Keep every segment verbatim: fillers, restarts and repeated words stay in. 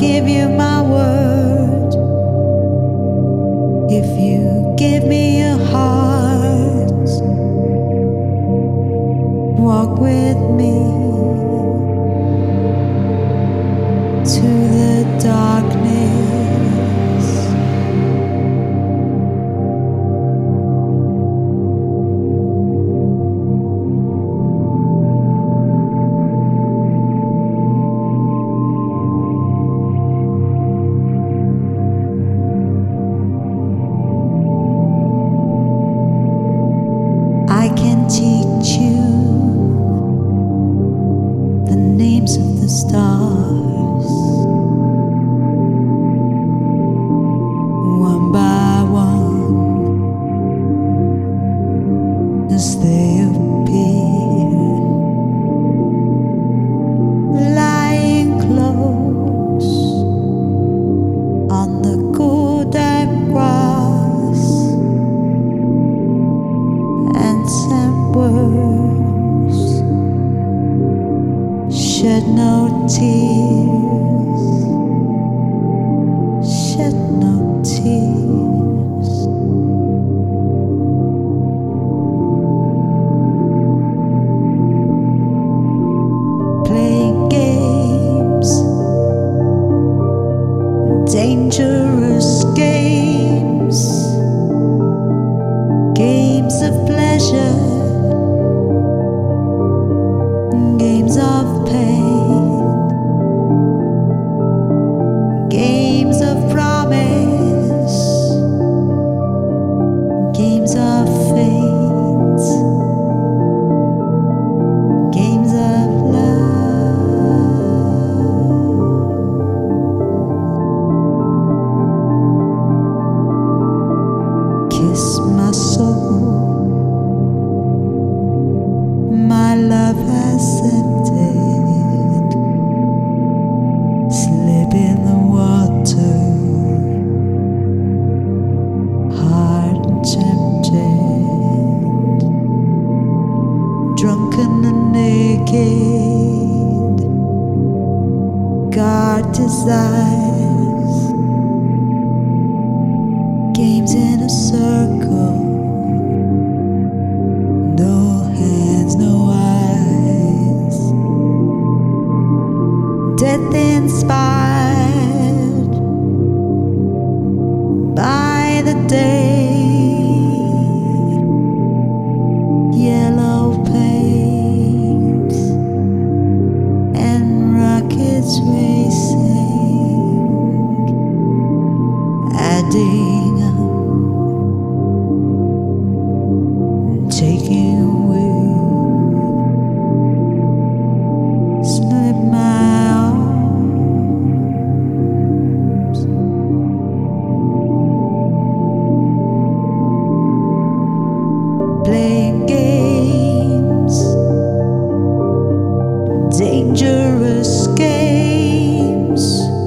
give you my word. If you give me your heart, walk with me to the darkness. I can teach you the names of the stars, one by one, as they appear, lying close on the cool damp grass, and sent words, shed no tears, shed no tears. Playing games, dangerous games, games of pleasure, games of pain, games of promise, games of fate, games of love. Kiss my soul, my love has ended. Slip in the water, heart tempted, drunken and naked, guard desires, games in a circle. No hands, no eyes, death inspired by the day, yellow paint and rockets racing, adding up, taking away. Slip my arms, playing games, dangerous games,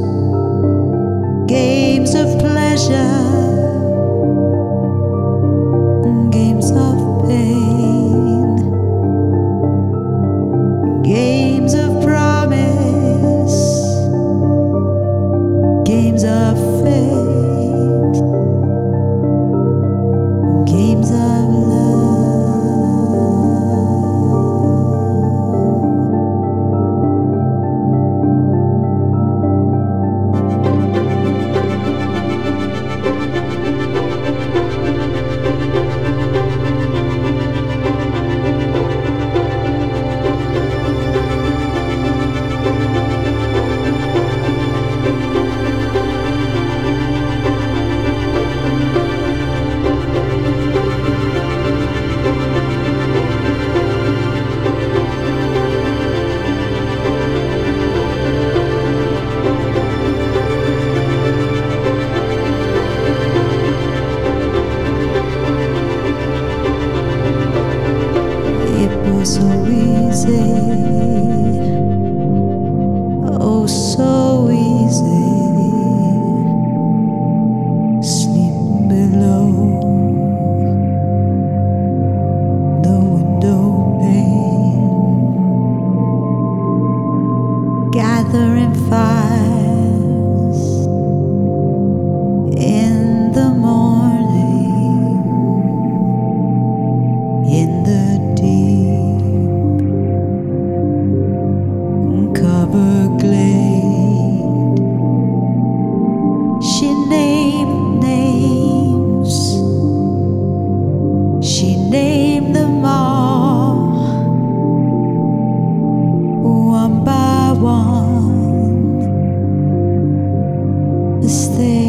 games of pleasure, games of pain, games of promise, games of fate, games of love. is there.